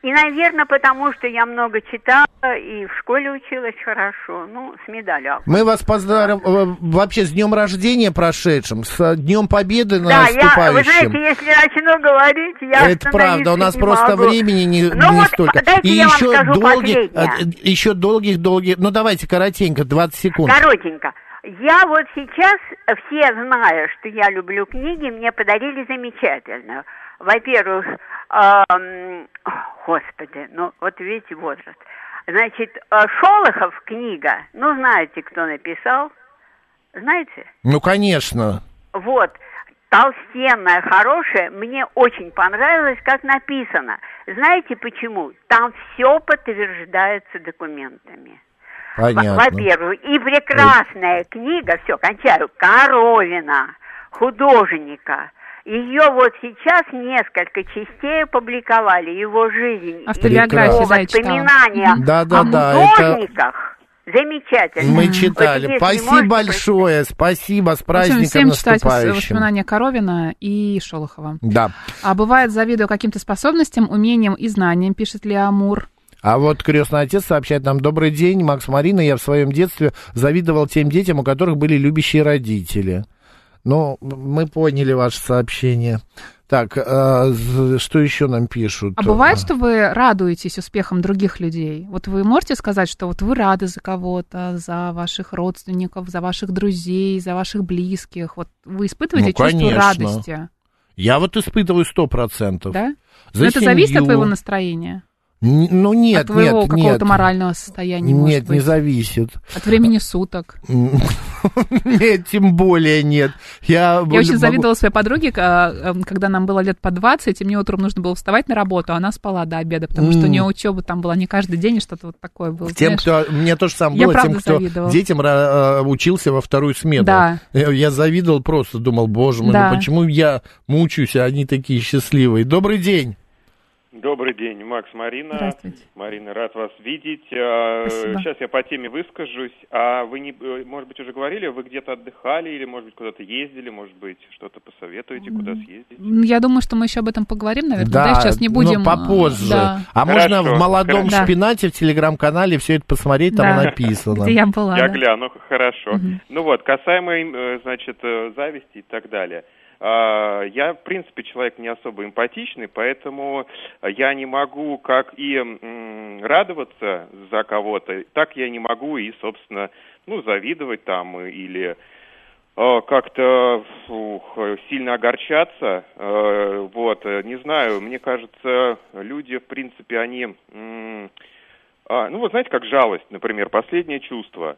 И, наверное, потому что я много читала и в школе училась хорошо, ну, с медалью. Мы вас поздравим вообще с днем рождения прошедшим, с Днем Победы да, наступающим. Да, вы знаете, если начну говорить, я это правда, у нас не просто могу. времени не, ну не вот, столько. Дайте И я еще вам скажу долгих, последнее. еще долгих-долгих, ну давайте коротенько, двадцать секунд. Коротенько. Я вот сейчас, все зная, что я люблю книги, мне подарили замечательную. Во-первых, эм, господи, ну вот видите возраст. Значит, Шолохов книга, ну знаете, кто написал? Знаете? Ну, конечно. Вот, толстенная, хорошая, мне очень понравилось, как написано. Знаете почему? Там все подтверждается документами. Понятно. Во-первых, и прекрасная книга, все, кончаю, Коровина, художника. Ее вот сейчас несколько частей опубликовали, его жизнь, автобиография, его воспоминания да, да, о да, художниках. Это... Замечательно. Мы читали. Вот спасибо большое, прочитать. Спасибо, с праздником всем наступающим. Читать воспоминания Коровина и Шолохова. Да. А бывает, завидую каким-то способностям, умениям и знаниям, пишет Леа Мур. А вот крестный отец сообщает нам: добрый день, Макс, Марина, я в своем детстве завидовал тем детям, у которых были любящие родители. Ну, мы поняли ваше сообщение. Так, а, что еще нам пишут? А бывает, что вы радуетесь успехам других людей? Вот вы можете сказать, что вот вы рады за кого-то, за ваших родственников, за ваших друзей, за ваших близких? Вот вы испытываете ну, чувство конечно. радости? Я вот испытываю сто процентов. Да? За Но это семью. зависит от твоего настроения? Ну, нет, от твоего нет, какого-то нет. морального состояния, Нет, может быть? не зависит. От времени суток? Нет, тем более нет. Я, Я очень завидовала своей подруге, когда нам было лет по двадцать, и мне утром нужно было вставать на работу, а она спала до обеда, потому что у нее учеба там была не каждый день, и что-то вот такое было. Тем, кто... Мне тоже самое было, тем, кто завидовала. Детям учился во вторую смену. Да. Я завидовал просто, думал, боже мой, да. ну почему я мучаюсь, а они такие счастливые. Добрый день. Добрый день, Макс, Марина. Здравствуйте. Марина, рад вас видеть. Спасибо. Сейчас я по теме выскажусь. А вы, не, может быть, уже говорили, вы где-то отдыхали или, может быть, куда-то ездили, может быть, что-то посоветуете, куда съездить? Я думаю, что мы еще об этом поговорим, наверное. Да, да? Сейчас не будем. Но попозже. Да. А хорошо, можно в «Молодом хорошо. шпинате» в телеграм-канале все это посмотреть, там да. написано. Где я была. Я да. гляну, хорошо. Угу. Ну вот, касаемо, значит, зависти и так далее. Я, в принципе, человек не особо эмпатичный, поэтому я не могу как и м, радоваться за кого-то, так я не могу и, собственно, ну, завидовать там или э, как-то фух, сильно огорчаться. Э, вот, не знаю, мне кажется, люди, в принципе, они, м, а, ну, вот знаете, как жалость, например, последнее чувство.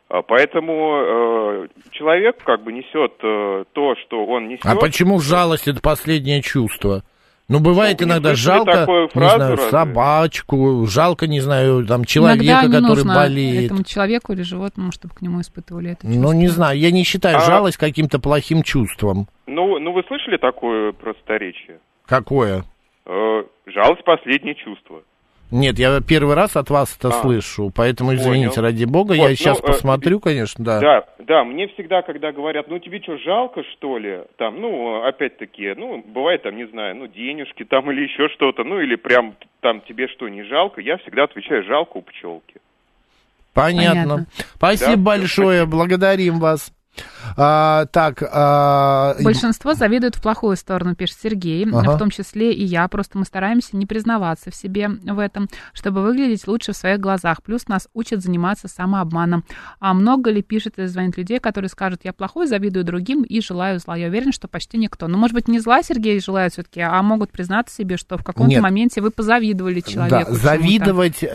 Поэтому э, человек как бы несет э, то, что он несет. А почему жалость — это последнее чувство? Ну, бывает ну, иногда жалко, фразу, не знаю, разве? собачку, жалко, не знаю, там, человека, иногда который нужно болеет. Этому человеку или животному, чтобы к нему испытывали это чувство. Ну, не знаю, я не считаю а... жалость каким-то плохим чувством. Ну, ну вы слышали такое просторечие? Какое? Э, жалость — последнее чувство. Нет, я первый раз от вас это а, слышу, поэтому извините, понял. Ради бога, вот, я сейчас ну, посмотрю, конечно, да. Да, да, мне всегда, когда говорят, ну тебе что, жалко, что ли, там, ну, опять-таки, ну, бывает там, не знаю, ну, денежки там или еще что-то, ну, или прям там тебе что, не жалко, я всегда отвечаю, жалко у пчелки. Понятно. Понятно. Спасибо да? большое, благодарим вас. А, так, а... Большинство завидует в плохую сторону, пишет Сергей, ага. в том числе и я. Просто мы стараемся не признаваться в себе в этом, чтобы выглядеть лучше в своих глазах. Плюс нас учат заниматься самообманом. А много ли, пишет и звонит людей, которые скажут, я плохой, завидую другим и желаю зла. Я уверен, что почти никто. Но, может быть, не зла, Сергей, желают все-таки, а могут признаться себе, что в каком-то Нет. моменте вы позавидовали человеку. Да, завидовать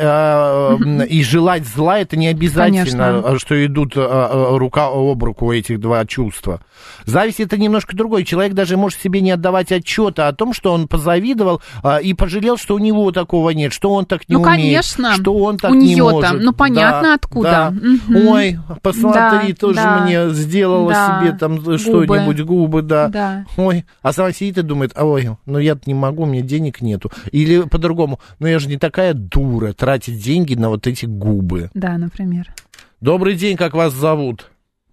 э, и желать зла, это не обязательно, Конечно. Что идут э, рука об руку этих два чувства. Зависть — это немножко другое. Человек даже может себе не отдавать отчета о том, что он позавидовал а, и пожалел, что у него такого нет, что он так не ну, умеет. Конечно. Что он так у не нее может. Там, ну, понятно, да, откуда. Да. Угу. Ой, посмотри, да, тоже да, мне сделала да. себе там губы. Что-нибудь, губы, да. да. Ой, а сама сидит и думает, ой, ну я-то не могу, у меня денег нету. Или по-другому, ну я же не такая дура тратить деньги на вот эти губы. Да, например. Добрый день, как вас зовут?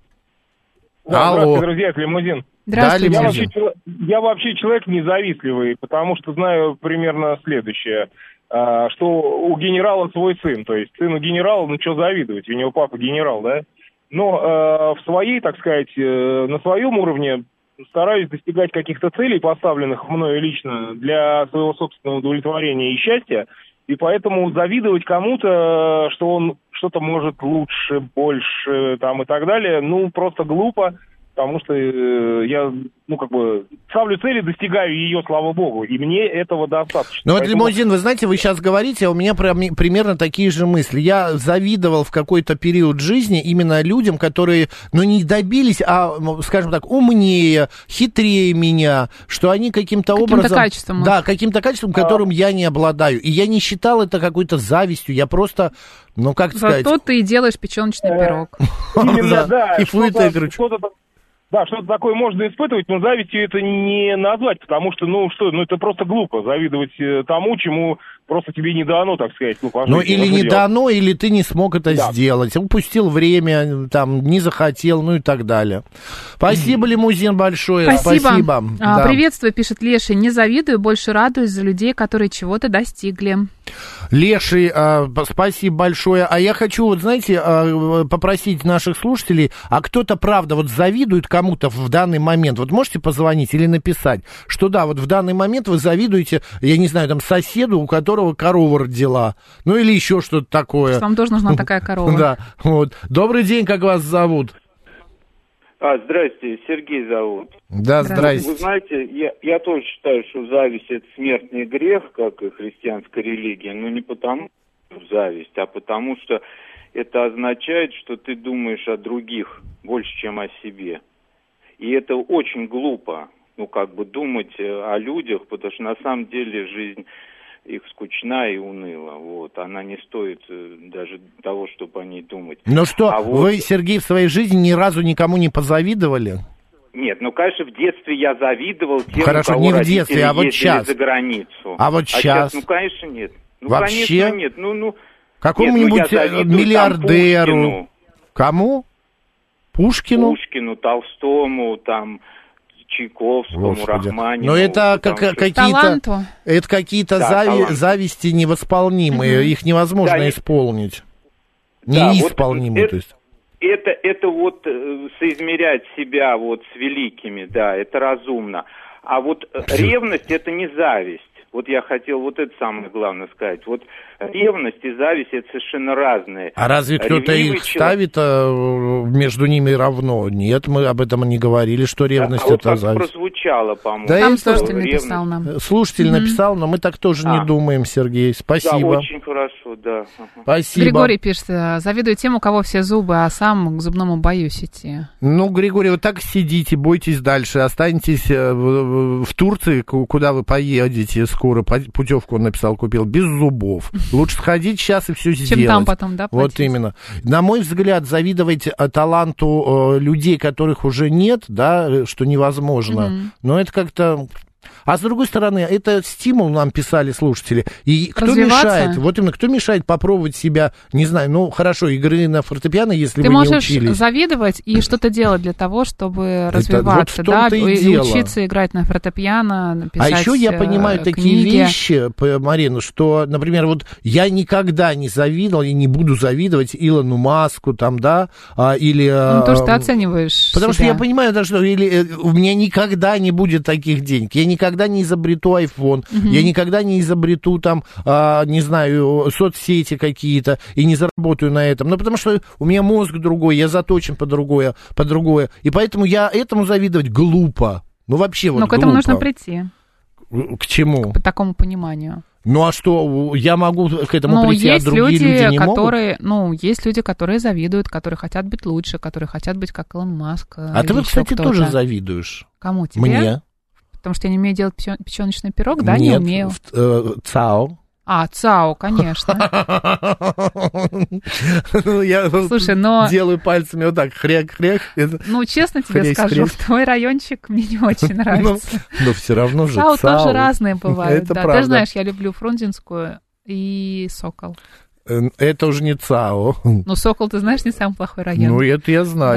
Да, здравствуйте, друзья, это Лимузин. Здравствуйте. Я вообще, я вообще человек независтливый, потому что знаю примерно следующее. что у генерала свой сын. То есть сыну генерала, ну что завидовать, у него папа генерал, да? Но в своей, так сказать, на своем уровне стараюсь достигать каких-то целей, поставленных мною лично для своего собственного удовлетворения и счастья. И поэтому завидовать кому-то, что он что-то может лучше, больше там и так далее, ну, просто глупо, потому что э, я, ну, как бы, ставлю цели, достигаю ее, слава богу, и мне этого достаточно. Ну, вот, Поэтому... Лимузин, вы знаете, вы сейчас говорите, а у меня прям, примерно такие же мысли. Я завидовал в какой-то период жизни именно людям, которые, ну, не добились, а, скажем так, умнее, хитрее меня, что они каким-то, каким-то образом... качеством. Да, каким-то качеством, которым а... я не обладаю. И я не считал это какой-то завистью, я просто... Ну, как сказать... Зато ты и делаешь печеночный пирог. Именно, да. И что-то... Да, что-то такое можно испытывать, но завистью это не назвать, потому что, ну что, ну это просто глупо завидовать тому, чему просто тебе не дано, так сказать. Ну, ну или не дано, или ты не смог это да. сделать, упустил время, там, не захотел, ну и так далее. Спасибо, Лимузин, большое. Спасибо. Спасибо. А, да. Приветствую, пишет Леший. Не завидую, больше радуюсь за людей, которые чего-то достигли. Леший, а, спасибо большое. А я хочу, вот знаете, а, попросить наших слушателей, а кто-то, правда, вот завидует кому-то в данный момент, вот можете позвонить или написать, что да, вот в данный момент вы завидуете, я не знаю, там, соседу, у которого корова родила, ну или еще что-то такое. Вам тоже нужна такая корова. Да, вот. Добрый день, как вас зовут? А, здрасте, Сергей зовут. Да, здрасте. Вы знаете, я, я тоже считаю, что зависть – это смертный грех, как и христианская религия, но не потому, что зависть, а потому что это означает, что ты думаешь о других больше, чем о себе. И это очень глупо, ну, как бы думать о людях, потому что на самом деле жизнь их скучна и уныла, вот, она не стоит даже того, чтобы о ней думать. Ну что, а вот... вы, Сергей, в своей жизни ни разу никому не позавидовали? Нет, ну, конечно, в детстве я завидовал тем, Хорошо, у кого не в родители детстве, а вот ездили сейчас. за границу. А вот сейчас? сейчас? Ну, конечно, нет. Ну, вообще? Конечно, нет. Ну, ну, какому-нибудь нет, ну, миллиардеру? Кому? Пушкину? Пушкину, Толстому, там... Чайковскому, Господи. Рахманину. Но это как, какие-то, это какие-то да, зави, зависти невосполнимые, угу. Их невозможно да, исполнить. Да, Неисполнимые, вот то есть. Это, это вот соизмерять себя вот с великими, да, это разумно. А вот ревность – это не зависть. Вот я хотел вот это самое главное сказать. Вот ревность и зависть – это совершенно разные. А разве кто-то Ревнивый их человек... ставит между ними равно? Нет, мы об этом не говорили, что ревность а, а это вот зависть. прозвучало, по-моему. Да, там слушатель написал нам. Слушатель mm-hmm. написал, но мы так тоже а. не думаем, Сергей. Спасибо. Да, очень хорошо, да. Ага. Спасибо. Григорий пишет, завидую тем, у кого все зубы, а сам к зубному боюсь идти. Ну, Григорий, вот так сидите, бойтесь дальше, останетесь в, в Турции, куда вы поедете скоро, путевку он написал, купил, без зубов. Лучше сходить сейчас и все сделать. Чем там потом, да, платить? Вот именно. На мой взгляд, завидовать таланту э, людей, которых уже нет, да, что невозможно. Mm-hmm. Но это как-то... А с другой стороны, это стимул, нам писали слушатели. И кто мешает? Вот именно, кто мешает попробовать себя, не знаю, ну, хорошо, игры на фортепиано, если Ты вы не можешь учились. завидовать и что-то делать для того, чтобы развиваться, вот да, и, и учиться играть на фортепиано, написать А еще я понимаю книги. Такие вещи, Марина, что, например, вот я никогда не завидовал и не буду завидовать Илону Маску, там, да, или... Ну, то, что ты оцениваешь Потому себя. что я понимаю, да, что или, у меня никогда не будет таких денег, я никогда не изобрету iPhone, uh-huh. я никогда не изобрету там, а, не знаю, соцсети какие-то и не заработаю на этом. Ну, потому что у меня мозг другой, я заточен по другое, по другое. И поэтому я этому завидовать глупо. Ну, вообще вот Но глупо. к этому нужно прийти. К чему? К такому пониманию. Ну, а что, я могу к этому ну, прийти, а другие люди, люди не которые, могут? Ну, есть люди, которые завидуют, которые хотят быть лучше, которые хотят быть как Илон Маск. А ты, кстати, кто-то. тоже завидуешь. Кому, тебе? Мне. Потому что я не умею делать печеночный пирог, да, Нет, не умею. В, э, ЦАО. А, ЦАО, конечно. Слушай, но... Делаю пальцами вот так, хряк-хряк. Ну, честно тебе скажу, твой райончик мне не очень нравится. Но все равно же ЦАО тоже разные бывают. Это правда. Ты знаешь, я люблю Фрунзенскую и Сокол. Это уже не ЦАО. Ну, Сокол, ты знаешь, не самый плохой район. Ну, это я знаю.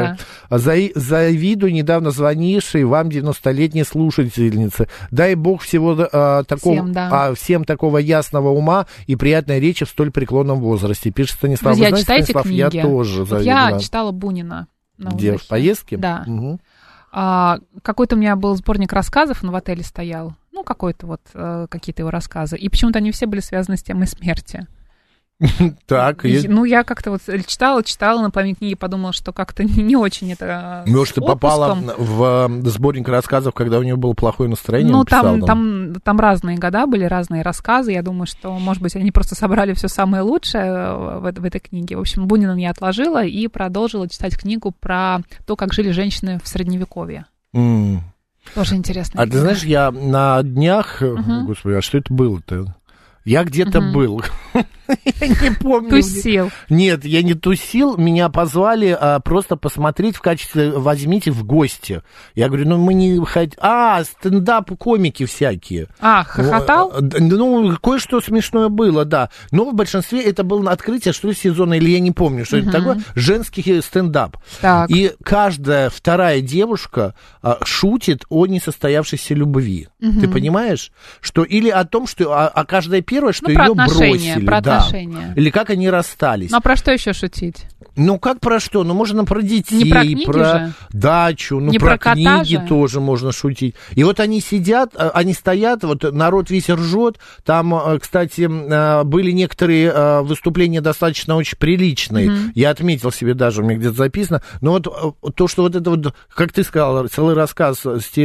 За- завидую недавно звонившей вам девяностолетней слушательнице. Дай бог всего а, такого, всем, да. а, всем такого ясного ума и приятной речи в столь преклонном возрасте. Пишет Станислав. Друзья, Вы знаете, читайте Станислав, книги. я тоже вот завидую. Я читала Бунина. Где, в поездке? Да. Угу. А, какой-то у меня был сборник рассказов, он в отеле стоял. Ну, какой-то вот, э, какие-то его рассказы. И почему-то они все были связаны с темой смерти. Так, и, ну, я как-то вот читала, читала на память книги, подумала, что как-то не, не очень это. Может, ты попала в сборник рассказов, когда у нее было плохое настроение? Ну, там, там, там разные года были, разные рассказы. Я думаю, что, может быть, они просто собрали все самое лучшее в, в этой книге. В общем, Бунина я отложила и продолжила читать книгу про то, как жили женщины в Средневековье. Mm. Тоже интересно. А ты знаешь, я на днях... Uh-huh. Господи, а что это было-то? Я где-то uh-huh. был. Я не помню. Тусил. Нет, я не тусил. Меня позвали а, просто посмотреть в качестве «возьмите в гости». Я говорю, ну мы не хотим... А, стендап-комики всякие. А, хохотал? Ну, кое-что смешное было, да. Но в большинстве это было открытие, что ли, сезона, или я не помню, что uh-huh. это такое. Женский стендап. Так. И каждая вторая девушка а, шутит о несостоявшейся любви. Uh-huh. Ты понимаешь? Что или о том, что... А, а каждая первая, что ну, ее бросили. Про да. отношения. Или как они расстались. Ну, а про что еще шутить? Ну, как про что? Ну, можно про детей, не про, книги про же? дачу, ну, не про, про книги же? тоже можно шутить. И вот они сидят, они стоят, вот народ весь ржет. Там, кстати, были некоторые выступления достаточно очень приличные. Mm-hmm. Я отметил себе даже, у меня где-то записано. Но вот то, что вот это вот, как ты сказал, целый рассказ,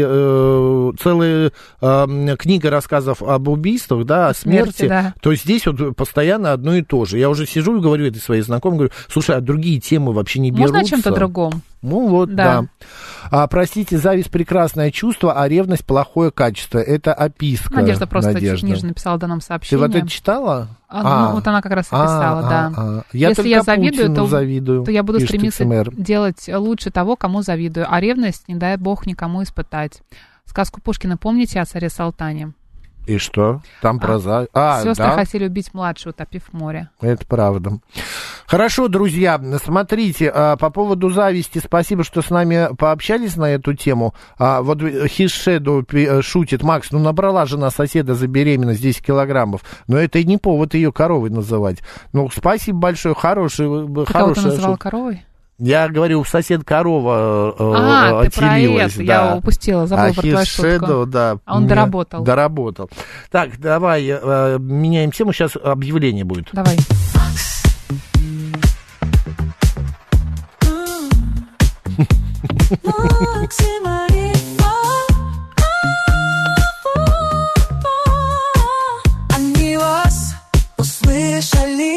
целая книга рассказов об убийствах, да, о смерти, смерти да. то здесь вот постоянно одно и то же. Я уже сижу и говорю этой своей знакомой, говорю, слушай, а другие темы вообще не берутся. Можно о чем-то другом? Ну вот, да. да. А, простите, зависть прекрасное чувство, а ревность плохое качество. Это описка. Надежда просто Надежда. ниже написала в данном сообщении. Ты вот это читала? А, а, ну, вот она как раз и писала, а, да. А, а. Я Если я завидую то, завидую, то я буду стремиться икс эм эр. делать лучше того, кому завидую. А ревность, не дай бог, никому испытать. Сказку Пушкина помните о царе Салтане? И что? Там про... А, а, сестры да? хотели убить младшую, утопив в море. Это правда. Хорошо, друзья, смотрите, по поводу зависти, спасибо, что с нами пообщались на эту тему. Вот Хишеду шутит, Макс, ну набрала жена соседа за беременность десять килограммов, но это и не повод ее коровой называть. Ну, спасибо большое, хороший. Ты кого-то называл коровой? Я говорю, сосед корова э, а, отелилась. Ты про это, да. я упустила, забыла а про твою шутку. Да, а он доработал. Доработал. Так, давай э, меняем тему, сейчас объявление будет. Давай. Они вас услышали.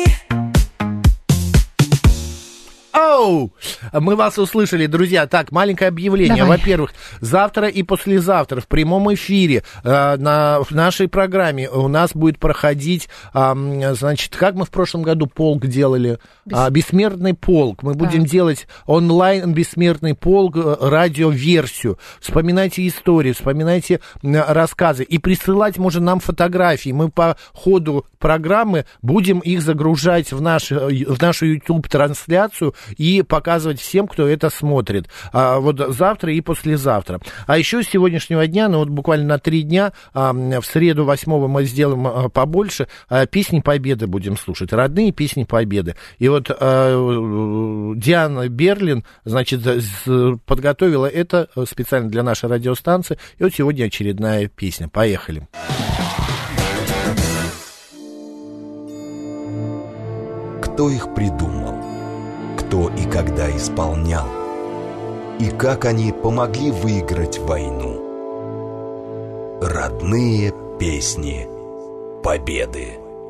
Оу! Мы вас услышали, друзья. Так, маленькое объявление. Давай. Во-первых, завтра и послезавтра в прямом эфире э, на, в нашей программе у нас будет проходить, э, значит, как мы в прошлом году полк делали? Бес... А, бессмертный полк. Мы будем да. делать онлайн бессмертный полк, радиоверсию. Вспоминайте истории, вспоминайте рассказы. И присылать можно нам фотографии. Мы по ходу программы будем их загружать в, наш, в нашу YouTube-трансляцию и показывать всем, кто это смотрит. А, вот завтра и послезавтра. А еще с сегодняшнего дня, ну вот буквально на три дня, а, в среду восьмого мы сделаем а, побольше, а, песни Победы будем слушать. Родные песни Победы. И вот а, Диана Берлин, значит, подготовила это специально для нашей радиостанции. И вот сегодня очередная песня. Поехали. Кто их придумал? Кто и когда исполнял, и как они помогли выиграть войну. Родные песни Победы.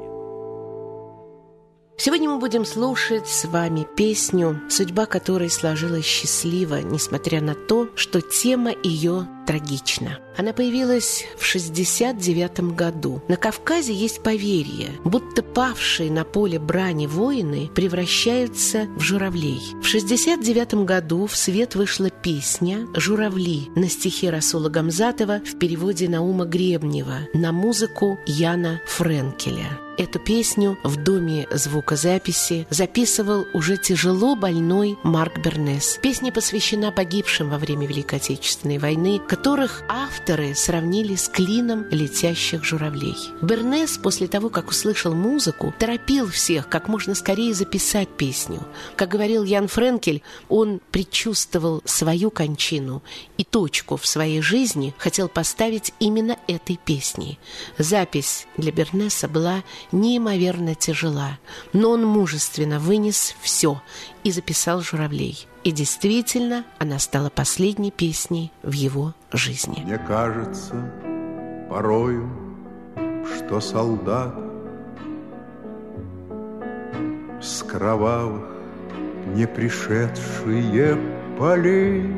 Сегодня мы будем слушать с вами песню, судьба которой сложилась счастливо, несмотря на то, что тема ее трагична. Она появилась в шестьдесят девятом году. На Кавказе есть поверье, будто павшие на поле брани воины превращаются в журавлей. В шестьдесят девятом году в свет вышла песня «Журавли» на стихи Расула Гамзатова в переводе Наума Гребнева на музыку Яна Френкеля. Эту песню в доме звукозаписи записывал уже тяжело больной Марк Бернес. Песня посвящена погибшим во время Великой Отечественной войны, которых авторы сравнили с клином летящих журавлей. Бернес после того, как услышал музыку, торопил всех как можно скорее записать песню. Как говорил Ян Френкель, он предчувствовал свою кончину и точку в своей жизни хотел поставить именно этой песней. Запись для Бернеса была неимоверно тяжела, но он мужественно вынес все и записал «Журавлей». И действительно, она стала последней песней в его жизни. Мне кажется порою, что солдат с кровавых не пришедшие полей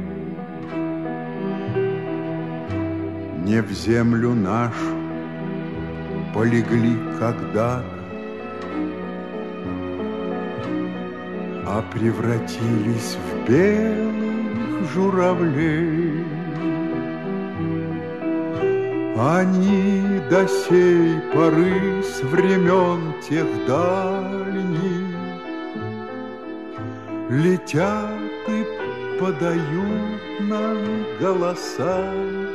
не в землю нашу полегли когда-то, а превратились в белых журавлей. Они до сей поры с времен тех дальних летят и подают нам голоса.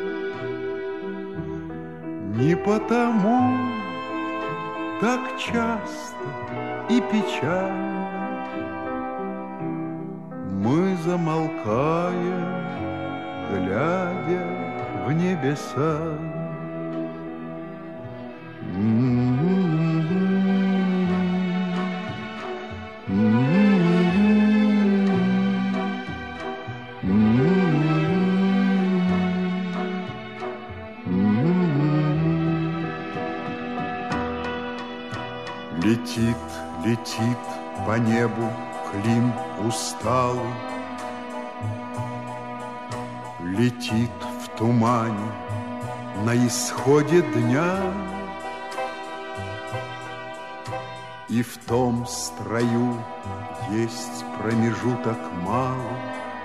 Не потому так часто и печально мы замолкаем, глядя в небеса. Летит, летит по небу клин усталый, летит в тумане на исходе дня, и в том строю есть промежуток малый.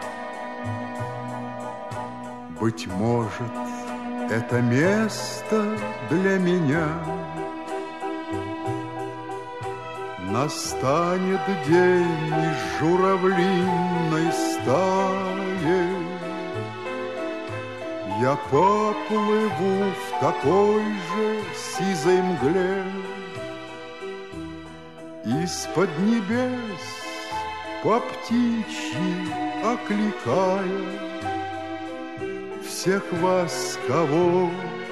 Быть может, это место для меня. Настанет день из журавлиной стаи, я поплыву в такой же сизой мгле. Из-под небес по птичьи окликая всех вас, кого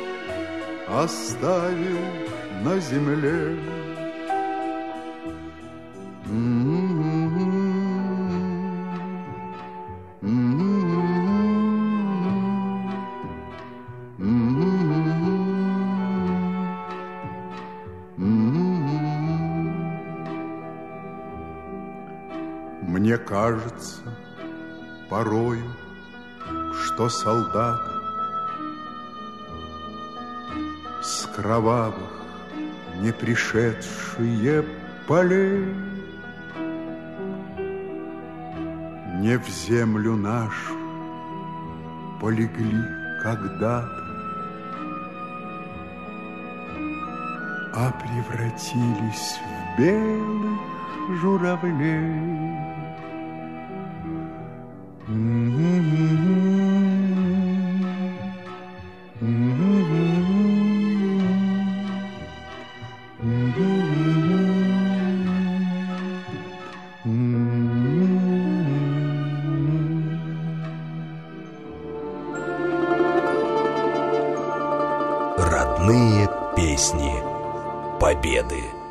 оставил на земле. Мне кажется порою, что солдаты с кровавых не пришедшие полей не в землю нашу полегли когда-то, а превратились в белых журавлей. Родные песни Победы.